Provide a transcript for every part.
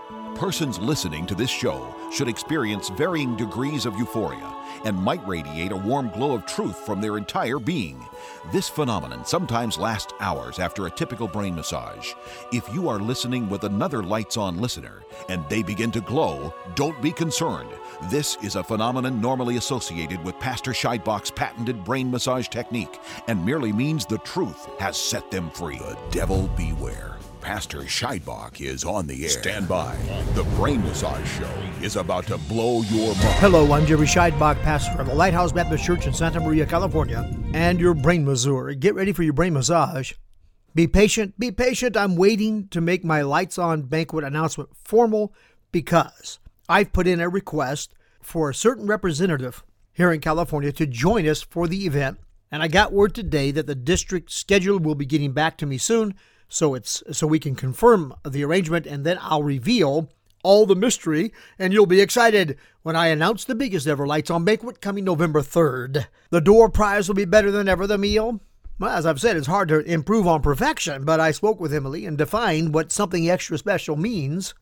Persons listening to this show should experience varying degrees of euphoria and might radiate a warm glow of truth from their entire being. This phenomenon sometimes lasts hours after a typical brain massage. If you are listening with another lights-on listener and they begin to glow, don't be concerned. This is a phenomenon normally associated with Pastor Scheidbach's patented brain massage technique and merely means the truth has set them free. The devil beware. Pastor Scheidbach is on the air. Stand by. The Brain Massage Show is about to blow your mind. Hello, I'm Jerry Scheidbach, pastor of the Lighthouse Baptist Church in Santa Maria, California, and your brain masseuse. Get ready for your brain massage. Be patient. Be patient. I'm waiting to make my Lights On banquet announcement formal because I've put in a request for a certain representative here in California to join us for the event, and I got word today that the district schedule will be getting back to me soon. So we can confirm the arrangement, and then I'll reveal all the mystery, and you'll be excited when I announce the biggest ever Lights On banquet coming November 3rd. The door prize will be better than ever. The meal, well, as I've said, it's hard to improve on perfection, but I spoke with Emily and defined what something extra special means.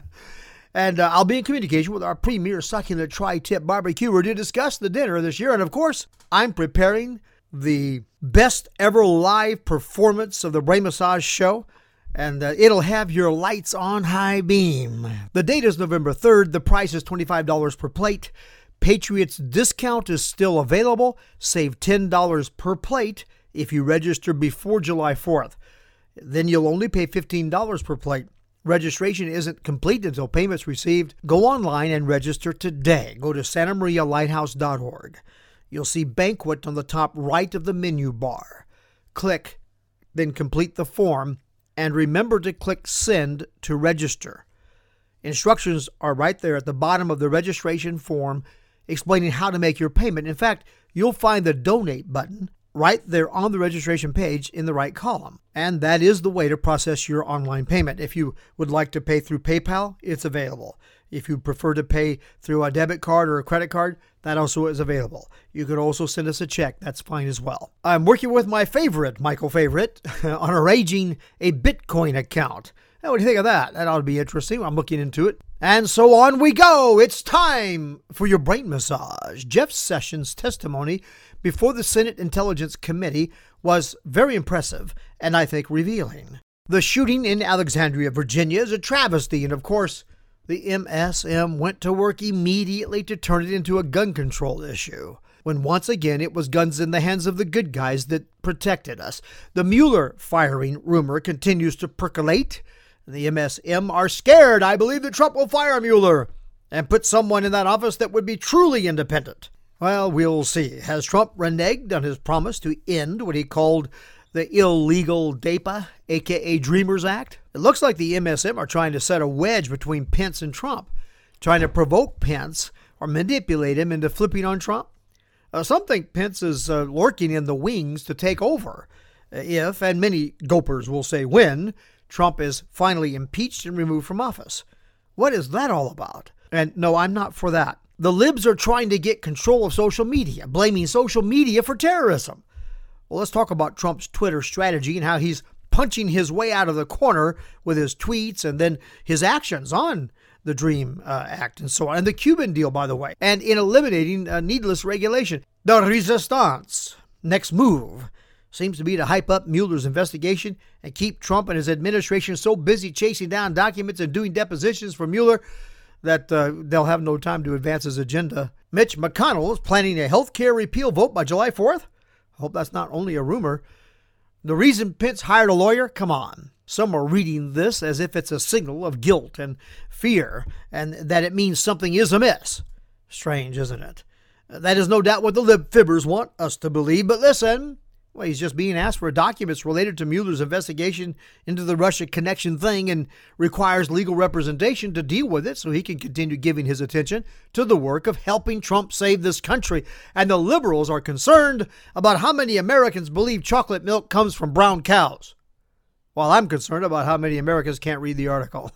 And I'll be in communication with our premier succulent tri-tip barbecuer to discuss the dinner this year. And of course, I'm preparing the best ever live performance of the Brain Massage Show, and it'll have your lights on high beam. The date is November 3rd. The price is $25 per plate. Patriots discount is still available. Save $10 per plate if you register before July 4th. Then you'll only pay $15 per plate. Registration isn't complete until payment's received. Go online and register today. Go to santamarialighthouse.org. You'll see banquet on the top right of the menu bar. Click, then complete the form, and remember to click send to register. Instructions are right there at the bottom of the registration form explaining how to make your payment. In fact, you'll find the donate button right there on the registration page in the right column. And that is the way to process your online payment. If you would like to pay through PayPal, it's available. If you prefer to pay through a debit card or a credit card, that also is available. You could also send us a check. That's fine as well. I'm working with my favorite, Michael Favorite, on arranging a Bitcoin account. Now, what do you think of that? That ought to be interesting. I'm looking into it. And so on we go. It's time for your brain massage. Jeff Sessions' testimony before the Senate Intelligence Committee was very impressive and I think revealing. The shooting in Alexandria, Virginia is a travesty, and of course, the MSM went to work immediately to turn it into a gun control issue, when once again it was guns in the hands of the good guys that protected us. The Mueller firing rumor continues to percolate. The MSM are scared, I believe, that Trump will fire Mueller and put someone in that office that would be truly independent. Well, we'll see. Has Trump reneged on his promise to end what he called the illegal DAPA, a.k.a. Dreamers Act? It looks like the MSM are trying to set a wedge between Pence and Trump, trying to provoke Pence or manipulate him into flipping on Trump. Some think Pence is lurking in the wings to take over if, and many gopers will say when, Trump is finally impeached and removed from office. What is that all about? And no, I'm not for that. The libs are trying to get control of social media, blaming social media for terrorism. Well, let's talk about Trump's Twitter strategy and how he's punching his way out of the corner with his tweets and then his actions on the DREAM Act and so on. And the Cuban deal, by the way, and in eliminating needless regulation. The resistance, next move, seems to be to hype up Mueller's investigation and keep Trump and his administration so busy chasing down documents and doing depositions for Mueller that they'll have no time to advance his agenda. Mitch McConnell is planning a health care repeal vote by July 4th. I hope that's not only a rumor. The reason Pence hired a lawyer? Come on. Some are reading this as if it's a signal of guilt and fear and that it means something is amiss. Strange, isn't it? That is no doubt what the lib-fibbers want us to believe, but listen. Well, he's just being asked for documents related to Mueller's investigation into the Russia connection thing and requires legal representation to deal with it so he can continue giving his attention to the work of helping Trump save this country. And the liberals are concerned about how many Americans believe chocolate milk comes from brown cows, while I'm concerned about how many Americans can't read the article.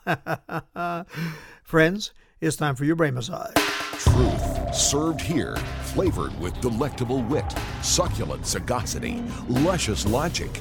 Friends, it's time for your brain massage. Truth served here, flavored with delectable wit, succulent sagacity, luscious logic.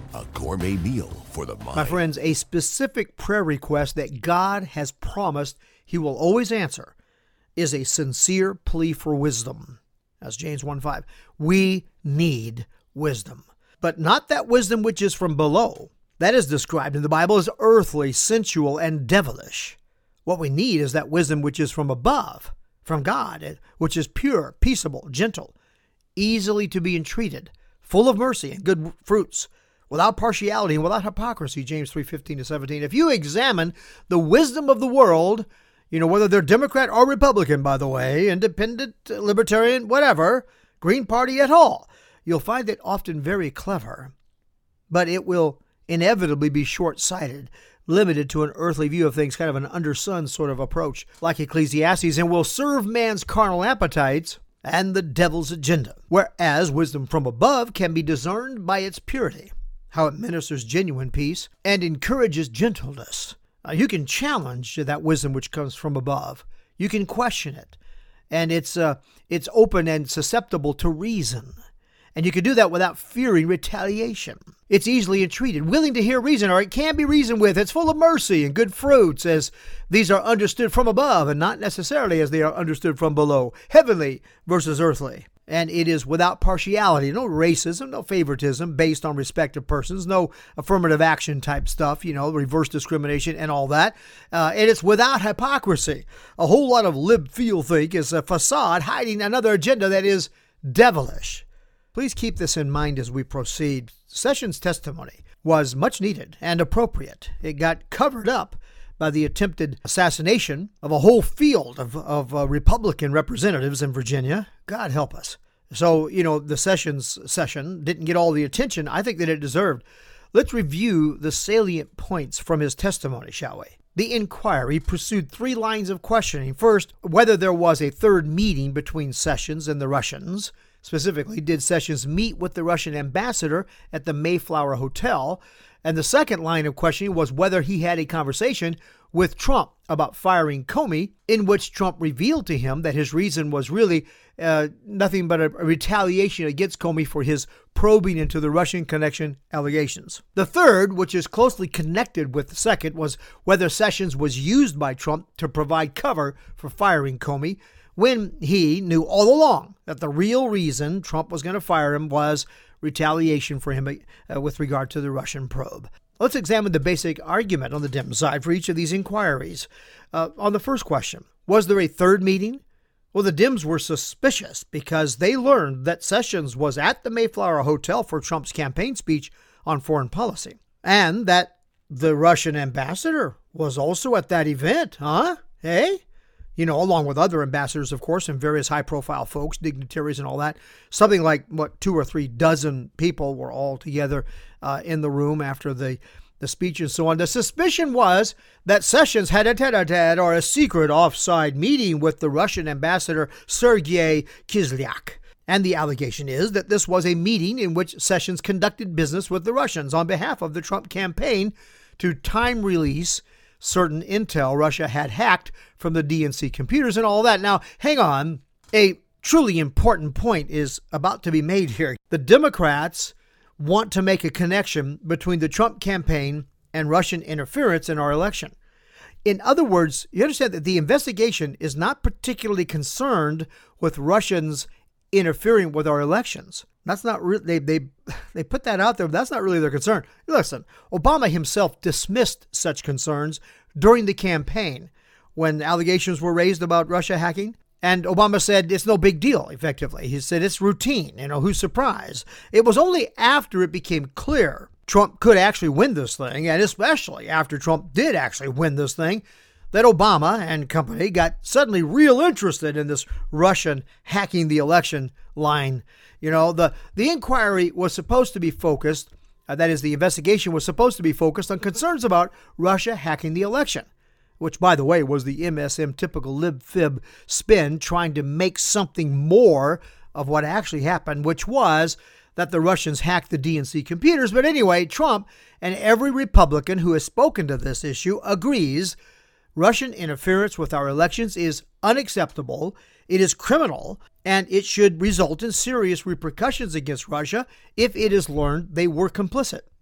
a gourmet meal for the mind. My friends, a specific prayer request that God has promised He will always answer is a sincere plea for wisdom. That's James 1:5. We need wisdom, but not that wisdom which is from below. That is described in the Bible as earthly, sensual, and devilish. What we need is that wisdom which is from above, from God, which is pure, peaceable, gentle, easily to be entreated, full of mercy and good fruits, without partiality and without hypocrisy, James 3:15-17. If you examine the wisdom of the world, whether they're Democrat or Republican, by the way, independent, libertarian, whatever, Green Party at all, you'll find it often very clever, but it will inevitably be short-sighted, limited to an earthly view of things, kind of an under-sun sort of approach, like Ecclesiastes, and will serve man's carnal appetites and the devil's agenda. Whereas wisdom from above can be discerned by its purity, how it ministers genuine peace and encourages gentleness. You can challenge that wisdom which comes from above. You can question it, and it's open and susceptible to reason. And you can do that without fearing retaliation. It's easily entreated, willing to hear reason, or it can be reasoned with. It's full of mercy and good fruits, as these are understood from above and not necessarily as they are understood from below, heavenly versus earthly. And it is without partiality, no racism, no favoritism based on respect of persons, no affirmative action type stuff, reverse discrimination and all that. And it's without hypocrisy. A whole lot of lib-feel think is a facade hiding another agenda that is devilish. Please keep this in mind as we proceed. Sessions' testimony was much needed and appropriate. It got covered up by the attempted assassination of a whole field of Republican representatives in Virginia. God help us. So, the Sessions session didn't get all the attention I think that it deserved. Let's review the salient points from his testimony, shall we? The inquiry pursued 3 lines of questioning. First, whether there was a third meeting between Sessions and the Russians. Specifically, did Sessions meet with the Russian ambassador at the Mayflower Hotel? And the second line of questioning was whether he had a conversation with Trump about firing Comey, in which Trump revealed to him that his reason was really nothing but a retaliation against Comey for his probing into the Russian connection allegations. The third, which is closely connected with the second, was whether Sessions was used by Trump to provide cover for firing Comey, when he knew all along that the real reason Trump was going to fire him was retaliation for him with regard to the Russian probe. Let's examine the basic argument on the Dem side for each of these inquiries. On the first question, was there a third meeting? Well, the Dems were suspicious because they learned that Sessions was at the Mayflower Hotel for Trump's campaign speech on foreign policy, and that the Russian ambassador was also at that event, huh? Hey? Along with other ambassadors, of course, and various high-profile folks, dignitaries and all that. Something like, 2 or 3 dozen people were all together in the room after the speech and so on. The suspicion was that Sessions had a tete-a-tete or a secret offside meeting with the Russian ambassador Sergei Kislyak. And the allegation is that this was a meeting in which Sessions conducted business with the Russians on behalf of the Trump campaign to time release certain intel Russia had hacked from the DNC computers and all that. Now, hang on. A truly important point is about to be made here. The Democrats want to make a connection between the Trump campaign and Russian interference in our election. In other words, you understand that the investigation is not particularly concerned with Russians interfering with our elections. That's not really, they put that out there, but that's not really their concern. Listen, Obama himself dismissed such concerns during the campaign when allegations were raised about Russia hacking. And Obama said it's no big deal, effectively. He said it's routine, who's surprised? It was only after it became clear Trump could actually win this thing, and especially after Trump did actually win this thing, that Obama and company got suddenly real interested in this Russian hacking the election line. The inquiry was supposed to be focused, that is, the investigation was supposed to be focused on concerns about Russia hacking the election, which, by the way, was the MSM typical lib-fib spin trying to make something more of what actually happened, which was that the Russians hacked the DNC computers. But anyway, Trump and every Republican who has spoken to this issue agrees Russian interference with our elections is unacceptable, it is criminal, and it should result in serious repercussions against Russia if it is learned they were complicit.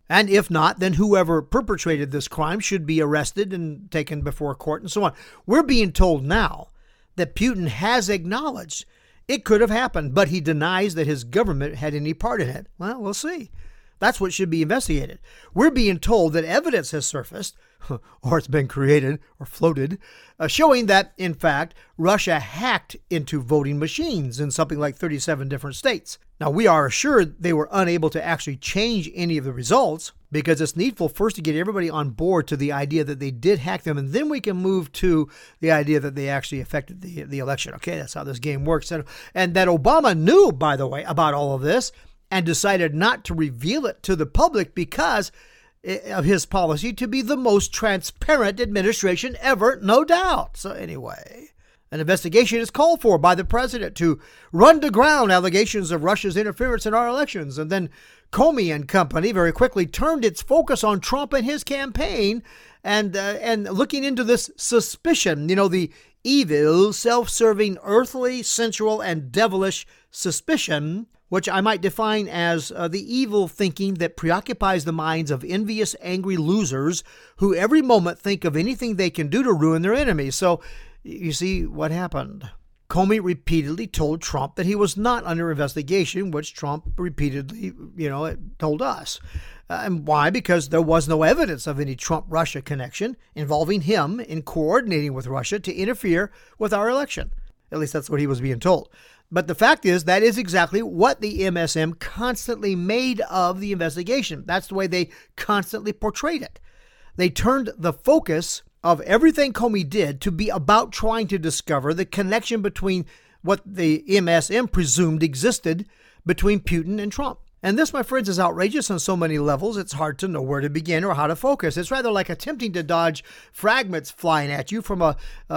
And if not, then whoever perpetrated this crime should be arrested and taken before court and so on. We're being told now that Putin has acknowledged it could have happened, but he denies that his government had any part in it. Well, we'll see. That's what should be investigated. We're being told that evidence has surfaced, or it's been created or floated, showing that, in fact, Russia hacked into voting machines in something like 37 different states. Now, we are assured they were unable to actually change any of the results because it's needful first to get everybody on board to the idea that they did hack them, and then we can move to the idea that they actually affected the election. Okay, that's how this game works. And that Obama knew, by the way, about all of this and decided not to reveal it to the public because of his policy to be the most transparent administration ever, no doubt. So anyway, an investigation is called for by the president to run to ground allegations of Russia's interference in our elections. And then Comey and company very quickly turned its focus on Trump and his campaign and looking into this suspicion, the evil, self-serving, earthly, sensual, and devilish suspicion, which I might define as the evil thinking that preoccupies the minds of envious, angry losers who every moment think of anything they can do to ruin their enemies. So you see what happened. Comey repeatedly told Trump that he was not under investigation, which Trump repeatedly, told us. And why? Because there was no evidence of any Trump-Russia connection involving him in coordinating with Russia to interfere with our election. At least that's what he was being told. But the fact is, that is exactly what the MSM constantly made of the investigation. That's the way they constantly portrayed it. They turned the focus of everything Comey did to be about trying to discover the connection between what the MSM presumed existed between Putin and Trump. And this, my friends, is outrageous on so many levels, it's hard to know where to begin or how to focus. It's rather like attempting to dodge fragments flying at you from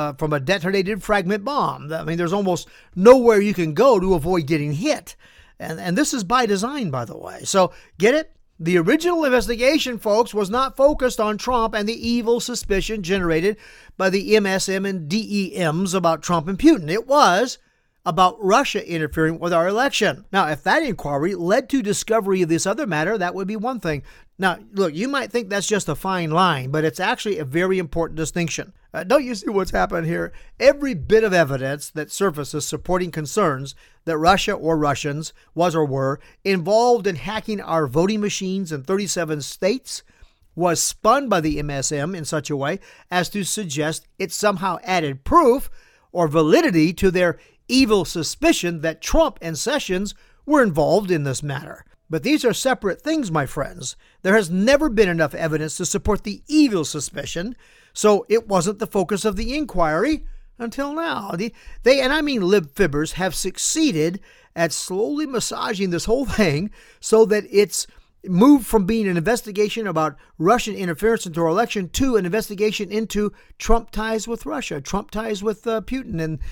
a detonated fragment bomb. I mean, there's almost nowhere you can go to avoid getting hit. And this is by design, by the way. So get it? The original investigation, folks, was not focused on Trump and the evil suspicion generated by the MSM and DEMs about Trump and Putin. It was about Russia interfering with our election. Now, if that inquiry led to discovery of this other matter, that would be one thing. Now, look, you might think that's just a fine line, but it's actually a very important distinction. Don't you see what's happened here? Every bit of evidence that surfaces supporting concerns that Russia or Russians was or were involved in hacking our voting machines in 37 states was spun by the MSM in such a way as to suggest it somehow added proof or validity to their evil suspicion that Trump and Sessions were involved in this matter. But these are separate things, my friends. There has never been enough evidence to support the evil suspicion, so it wasn't the focus of the inquiry until now. They, and I mean lib-fibbers, have succeeded at slowly massaging this whole thing so that it's moved from being an investigation about Russian interference into our election to an investigation into Trump ties with Russia, Trump ties with Putin, and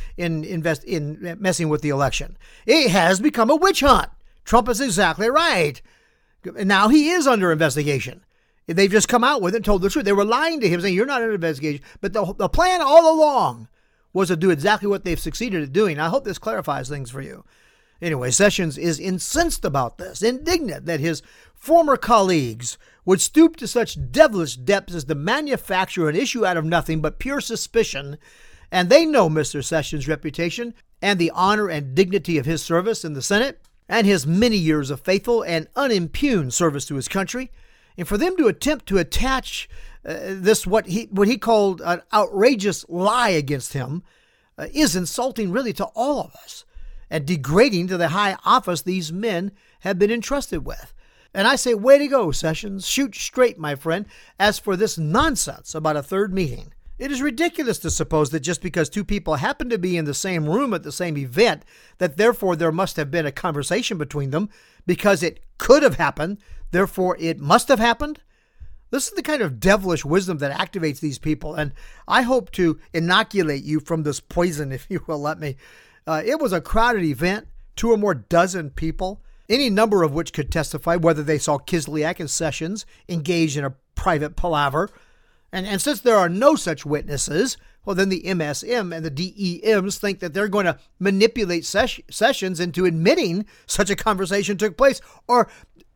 in messing with the election. It has become a witch hunt. Trump is exactly right. And now he is under investigation. They've just come out with it and told the truth. They were lying to him, saying, you're not under investigation. But the plan all along was to do exactly what they've succeeded at doing. I hope this clarifies things for you. Anyway, Sessions is incensed about this, indignant that his former colleagues would stoop to such devilish depths as to manufacture an issue out of nothing but pure suspicion. And they know Mr. Sessions' reputation and the honor and dignity of his service in the Senate and his many years of faithful and unimpugned service to his country. And for them to attempt to attach this, what he called an outrageous lie against him, is insulting really to all of us and degrading to the high office these men have been entrusted with. And I say, way to go, Sessions. Shoot straight, my friend. As for this nonsense about a third meeting, it is ridiculous to suppose that just because two people happen to be in the same room at the same event, that therefore there must have been a conversation between them because it could have happened, therefore it must have happened. This is the kind of devilish wisdom that activates these people, and I hope to inoculate you from this poison, if you will let me. It was a crowded event, 2 or more dozen people, any number of which could testify whether they saw Kislyak and Sessions engaged in a private palaver. And since there are no such witnesses, well, then the MSM and the DEMs think that they're going to manipulate Sessions into admitting such a conversation took place, or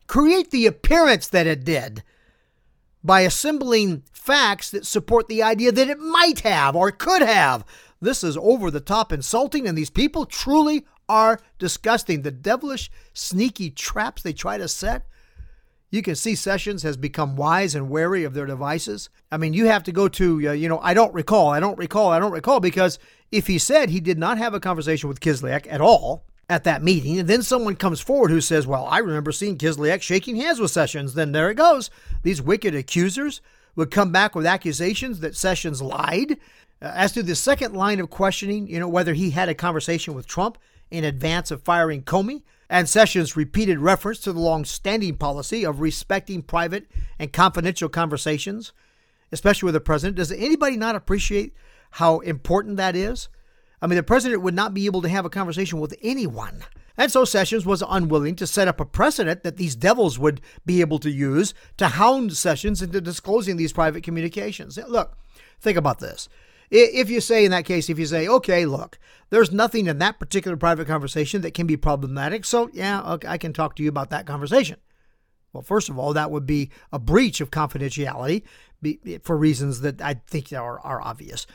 create the appearance that it did by assembling facts that support the idea that it might have or could have. This is over-the-top insulting, and these people truly are disgusting. The devilish, sneaky traps they try to set. You can see Sessions has become wise and wary of their devices. I mean, you have to go to, I don't recall, because if he said he did not have a conversation with Kislyak at all at that meeting, and then someone comes forward who says, well, I remember seeing Kislyak shaking hands with Sessions, then there it goes. These wicked accusers would come back with accusations that Sessions lied. As to the second line of questioning, whether he had a conversation with Trump in advance of firing Comey, and Sessions' repeated reference to the long-standing policy of respecting private and confidential conversations, especially with the president. Does anybody not appreciate how important that is? I mean, the president would not be able to have a conversation with anyone. And so Sessions was unwilling to set up a precedent that these devils would be able to use to hound Sessions into disclosing these private communications. Look, think about this. If you say, okay, look, there's nothing in that particular private conversation that can be problematic, so yeah, okay, I can talk to you about that conversation. Well, first of all, that would be a breach of confidentiality for reasons that I think are obvious.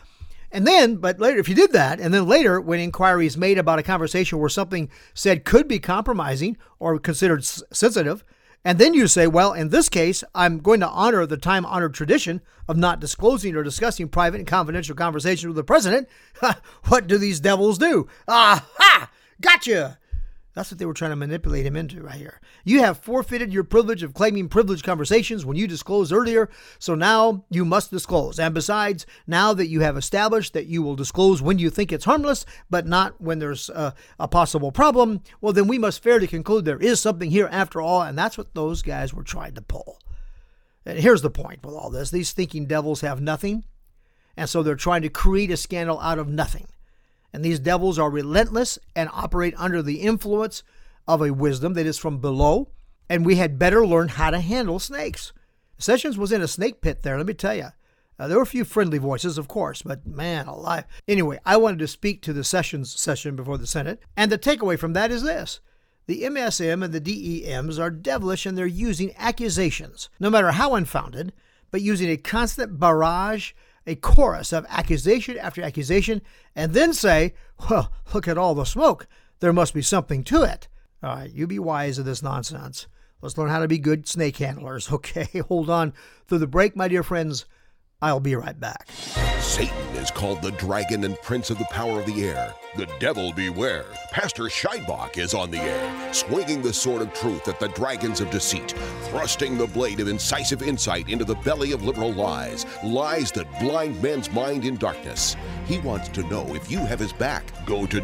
But later, if you did that, and then later, when inquiries made about a conversation where something said could be compromising or considered sensitive, and then you say, well, in this case, I'm going to honor the time-honored tradition of not disclosing or discussing private and confidential conversations with the president. What do these devils do? Aha! Gotcha! That's what they were trying to manipulate him into right here. You have forfeited your privilege of claiming privileged conversations when you disclosed earlier, so now you must disclose. And besides, now that you have established that you will disclose when you think it's harmless, but not when there's a possible problem, well, then we must fairly conclude there is something here after all, and that's what those guys were trying to pull. And here's the point with all this. These thinking devils have nothing, and so they're trying to create a scandal out of nothing. And these devils are relentless and operate under the influence of a wisdom that is from below, and we had better learn how to handle snakes. Sessions was in a snake pit there, let me tell you. There were a few friendly voices, of course, but man alive. Anyway, I wanted to speak to the Sessions session before the Senate, and the takeaway from that is this. The MSM and the DEMs are devilish, and they're using accusations, no matter how unfounded, but using a constant barrage, a chorus of accusation after accusation, and then say, well, look at all the smoke. There must be something to it. All right, you be wise of this nonsense. Let's learn how to be good snake handlers, okay? Hold on through the break, my dear friends. I'll be right back. Satan is called the dragon and prince of the power of the air. The devil beware. Pastor Scheibach is on the air, swinging the sword of truth at the dragons of deceit, thrusting the blade of incisive insight into the belly of liberal lies, lies that blind men's mind in darkness. He wants to know if you have his back. Go to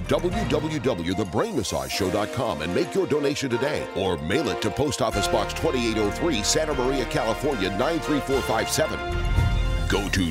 www.thebrainmassageshow.com and make your donation today, or mail it to Post Office Box 2803, Santa Maria, California, 93457. Go to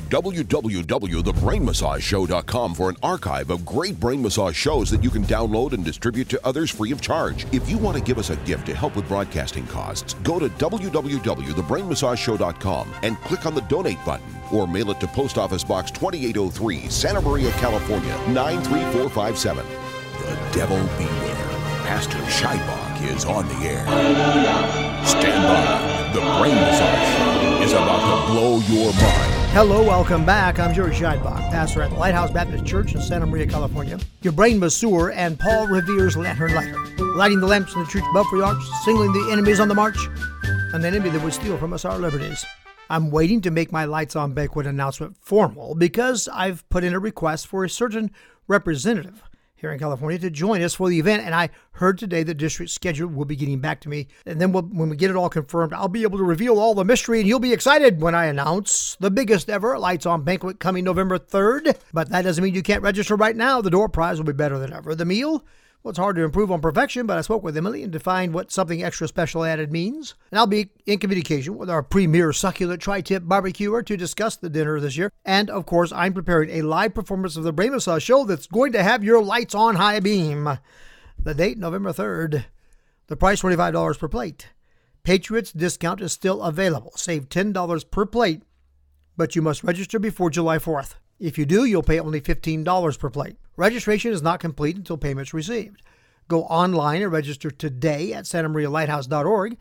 www.thebrainmassageshow.com for an archive of great brain massage shows that you can download and distribute to others free of charge. If you want to give us a gift to help with broadcasting costs, go to www.thebrainmassageshow.com and click on the donate button, or mail it to Post Office Box 2803, Santa Maria, California, 93457. The devil beware. Pastor Scheibach is on the air. Stand by. The Brain Massage Show is about to blow your mind. Hello, welcome back. I'm George Scheibach, pastor at the Lighthouse Baptist Church in Santa Maria, California. Your brain masseur and Paul Revere's lantern lighter, lighting the lamps in the church belfry arch, singling the enemies on the march, an enemy that would steal from us our liberties. I'm waiting to make my Lights On banquet announcement formal because I've put in a request for a certain representative here in California to join us for the event, and I heard today the district schedule will be getting back to me, and then when we get it all confirmed, I'll be able to reveal all the mystery, and you'll be excited when I announce the biggest ever Lights On banquet coming November 3rd, but that doesn't mean you can't register right now. The door prize will be better than ever. The meal? Well, it's hard to improve on perfection, but I spoke with Emily and defined what something extra special added means. And I'll be in communication with our premier succulent tri-tip barbecuer to discuss the dinner this year. And, of course, I'm preparing a live performance of the Brain Massage Show that's going to have your lights on high beam. The date, November 3rd. The price, $25 per plate. Patriots discount is still available. Save $10 per plate, but you must register before July 4th. If you do, you'll pay only $15 per plate. Registration is not complete until payment's received. Go online and register today at santamarialighthouse.org.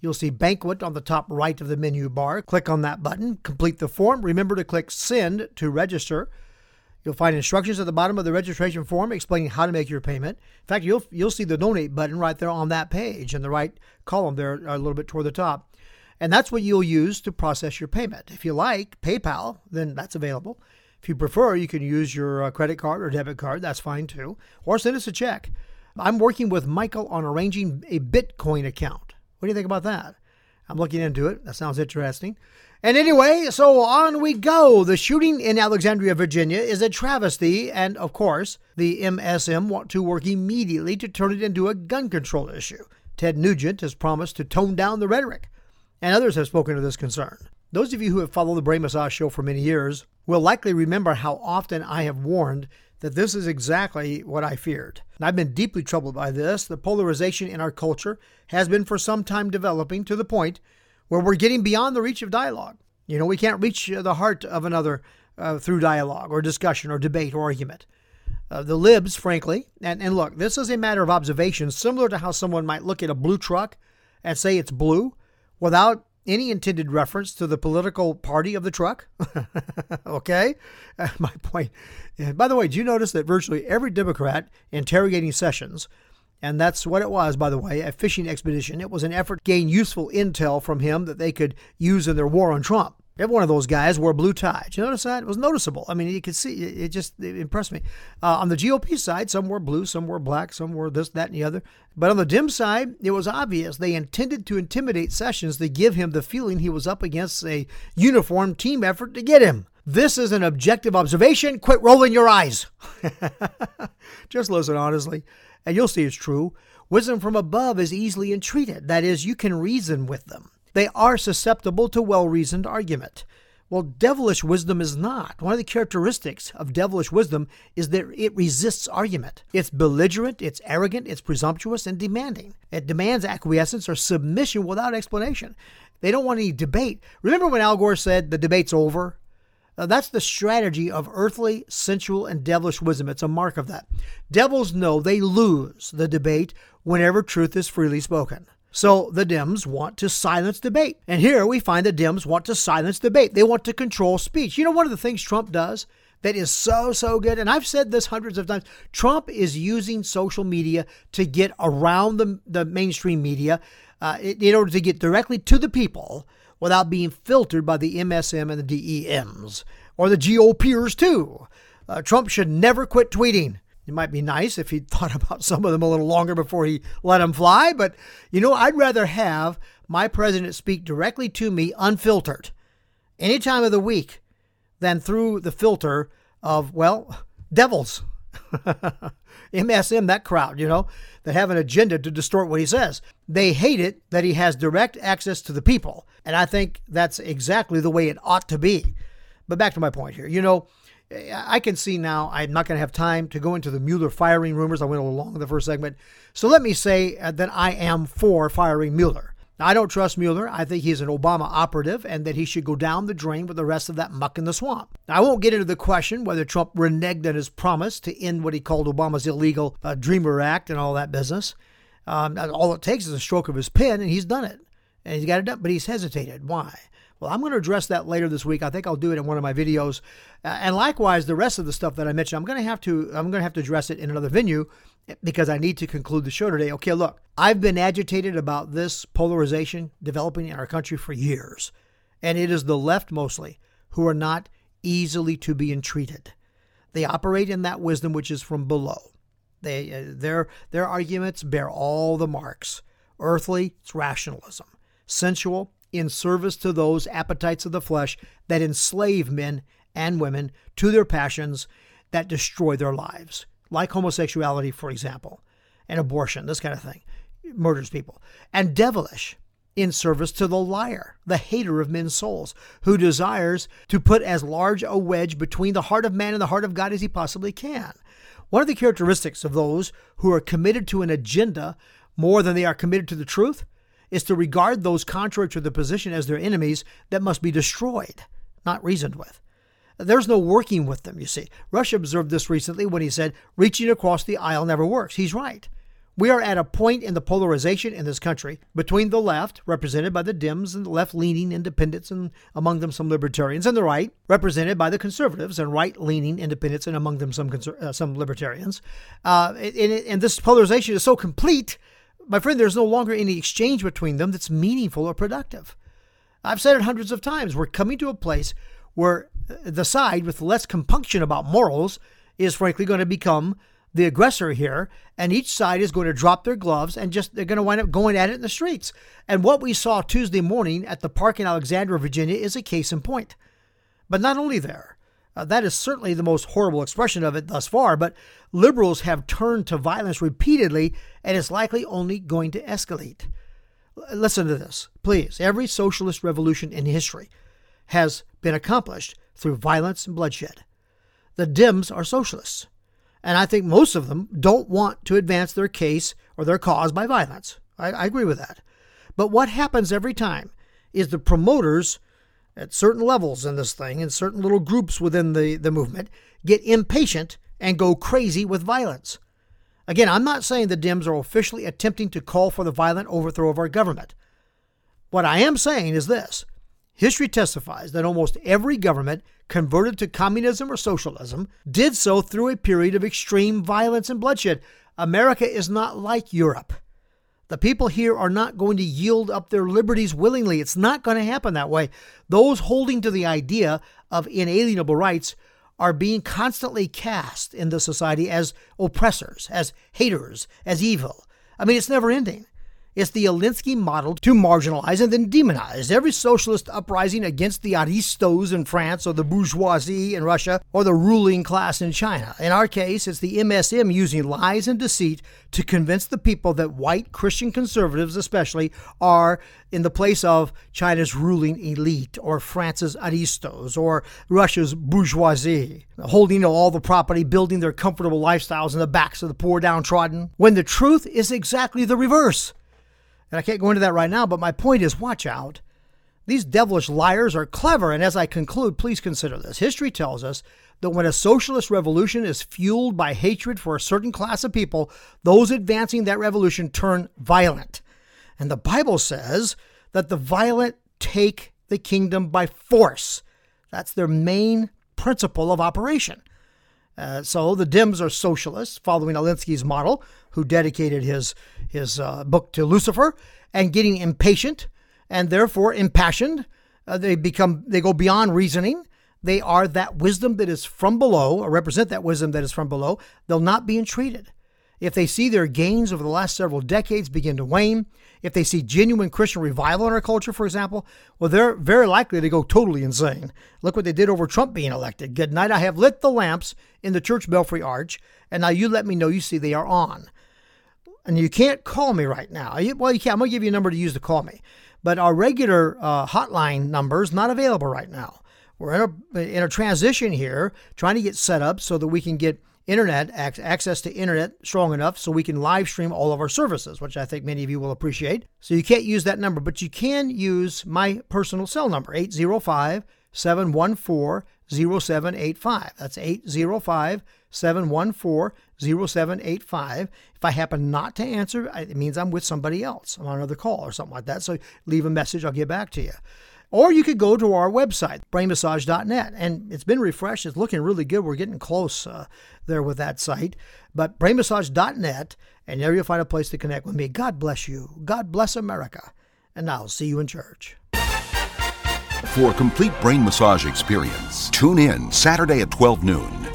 You'll see Banquet on the top right of the menu bar. Click on that button, complete the form. Remember to click Send to register. You'll find instructions at the bottom of the registration form explaining how to make your payment. In fact, you'll see the Donate button right there on that page in the right column there a little bit toward the top. And that's what you'll use to process your payment. If you like PayPal, then that's available. If you prefer, you can use your credit card or debit card. That's fine too. Or send us a check. I'm working with Michael on arranging a Bitcoin account. What do you think about that? I'm looking into it. That sounds interesting. And anyway, so on we go. The shooting in Alexandria, Virginia is a travesty. And of course, the MSM want to work immediately to turn it into a gun control issue. Ted Nugent has promised to tone down the rhetoric. And others have spoken to this concern. Those of you who have followed the Brain Massage Show for many years will likely remember how often I have warned that this is exactly what I feared. And I've been deeply troubled by this. The polarization in our culture has been for some time developing to the point where we're getting beyond the reach of dialogue. You know, we can't reach the heart of another through dialogue or discussion or debate or argument. The libs, frankly, and look, this is a matter of observation, similar to how someone might look at a blue truck and say it's blue without any intended reference to the political party of the truck. Okay? My point. By the way, do you notice that virtually every Democrat interrogating Sessions, and that's what it was, by the way, a fishing expedition, it was an effort to gain useful intel from him that they could use in their war on Trump. Every one of those guys wore blue ties. You notice that? It was noticeable. I mean, you could see, it impressed me. On the GOP side, some wore blue, some wore black, some wore this, that, and the other. But on the Dem side, it was obvious they intended to intimidate Sessions to give him the feeling he was up against a uniformed team effort to get him. This is an objective observation. Quit rolling your eyes. Just listen honestly, and you'll see it's true. Wisdom from above is easily entreated. That is, you can reason with them. They are susceptible to well-reasoned argument. Well, devilish wisdom is not. One of the characteristics of devilish wisdom is that it resists argument. It's belligerent, it's arrogant, it's presumptuous, and demanding. It demands acquiescence or submission without explanation. They don't want any debate. Remember when Al Gore said the debate's over? That's the strategy of earthly, sensual, and devilish wisdom. It's a mark of that. Devils know they lose the debate whenever truth is freely spoken. So the Dems want to silence debate. And here we find the Dems want to silence debate. They want to control speech. You know, one of the things Trump does that is so good, and I've said this hundreds of times, Trump is using social media to get around the mainstream media in order to get directly to the people without being filtered by the MSM and the DEMs, or the GOPers too. Trump should never quit tweeting. It might be nice if he thought about some of them a little longer before he let them fly. But, you know, I'd rather have my president speak directly to me unfiltered any time of the week than through the filter of, well, devils. MSM, that crowd, you know, that have an agenda to distort what he says. They hate it that he has direct access to the people. And I think that's exactly the way it ought to be. But back to my point here. You know, I can see now I'm not going to have time to go into the Mueller firing rumors. I went a little long in the first segment. So let me say that I am for firing Mueller. Now, I don't trust Mueller. I think he's an Obama operative and that he should go down the drain with the rest of that muck in the swamp. Now, I won't get into the question whether Trump reneged on his promise to end what he called Obama's illegal Dreamer Act and all that business. All it takes is a stroke of his pen and he's done it. And he's got it done, but he's hesitated. Why? Well, I'm going to address that later this week. I think I'll do it in one of my videos. And likewise, the rest of the stuff that I mentioned, I'm going to have to address it in another venue because I need to conclude the show today. Okay, look, I've been agitated about this polarization developing in our country for years. And it is the left mostly who are not easily to be entreated. They operate in that wisdom which is from below. Their arguments bear all the marks. Earthly, it's rationalism. Sensual, in service to those appetites of the flesh that enslave men and women to their passions that destroy their lives, like homosexuality, for example, and abortion, this kind of thing, murders people. And devilish, in service to the liar, the hater of men's souls, who desires to put as large a wedge between the heart of man and the heart of God as he possibly can. One of the characteristics of those who are committed to an agenda more than they are committed to the truth is to regard those contrary to the position as their enemies that must be destroyed, not reasoned with. There's no working with them, you see. Rush observed this recently when he said, reaching across the aisle never works. He's right. We are at a point in the polarization in this country between the left, represented by the Dems and the left-leaning independents, and among them some libertarians, and the right, represented by the conservatives and right-leaning independents, and among them some libertarians. And this polarization is so complete, my friend, there's no longer any exchange between them that's meaningful or productive. I've said it hundreds of times. We're coming to a place where the side with less compunction about morals is frankly going to become the aggressor here, and each side is going to drop their gloves and they're going to wind up going at it in the streets. And what we saw Tuesday morning at the park in Alexandria, Virginia is a case in point. But not only there, that is certainly the most horrible expression of it thus far, but liberals have turned to violence repeatedly, and it's likely only going to escalate. Listen to this, please. Every socialist revolution in history has been accomplished through violence and bloodshed. The Dems are socialists. And I think most of them don't want to advance their case or their cause by violence. I agree with that. But what happens every time is the promoters at certain levels in this thing, in certain little groups within the movement, get impatient and go crazy with violence. Again, I'm not saying the Dems are officially attempting to call for the violent overthrow of our government. What I am saying is this. History testifies that almost every government converted to communism or socialism did so through a period of extreme violence and bloodshed. America is not like Europe. The people here are not going to yield up their liberties willingly. It's not going to happen that way. Those holding to the idea of inalienable rights are being constantly cast in the society as oppressors, as haters, as evil. I mean, it's never ending. It's the Alinsky model to marginalize and then demonize every socialist uprising against the aristos in France or the bourgeoisie in Russia or the ruling class in China. In our case, it's the MSM using lies and deceit to convince the people that white Christian conservatives especially are in the place of China's ruling elite or France's aristos or Russia's bourgeoisie, holding all the property, building their comfortable lifestyles in the backs of the poor downtrodden, when the truth is exactly the reverse. And I can't go into that right now, but my point is, watch out. These devilish liars are clever, and as I conclude, please consider this. History tells us that when a socialist revolution is fueled by hatred for a certain class of people, those advancing that revolution turn violent. And the Bible says that the violent take the kingdom by force. That's their main principle of operation. So the Dems are socialists, following Alinsky's model, who dedicated his book to Lucifer, and getting impatient and therefore impassioned. They go beyond reasoning. They are that wisdom that is from below, or represent that wisdom that is from below. They'll not be entreated. If they see their gains over the last several decades begin to wane, if they see genuine Christian revival in our culture, for example, well, they're very likely to go totally insane. Look what they did over Trump being elected. Good night, I have lit the lamps in the church belfry arch, and now you let me know you see they are on. And you can't call me right now. Well, you can. I'm going to give you a number to use to call me. But our regular hotline number is not available right now. We're in a transition here, trying to get set up so that we can get internet access to internet strong enough so we can live stream all of our services, which I think many of you will appreciate. So you can't use that number, but you can use my personal cell number, 805-714-0785. That's 805-714-0785. If I happen not to answer, it means I'm with somebody else. I'm on another call or something like that. So leave a message. I'll get back to you. Or you could go to our website, brainmassage.net, and it's been refreshed. It's looking really good. We're getting close there with that site. But brainmassage.net, and there you'll find a place to connect with me. God bless you. God bless America. And I'll see you in church. For a complete brain massage experience, tune in Saturday at 12 noon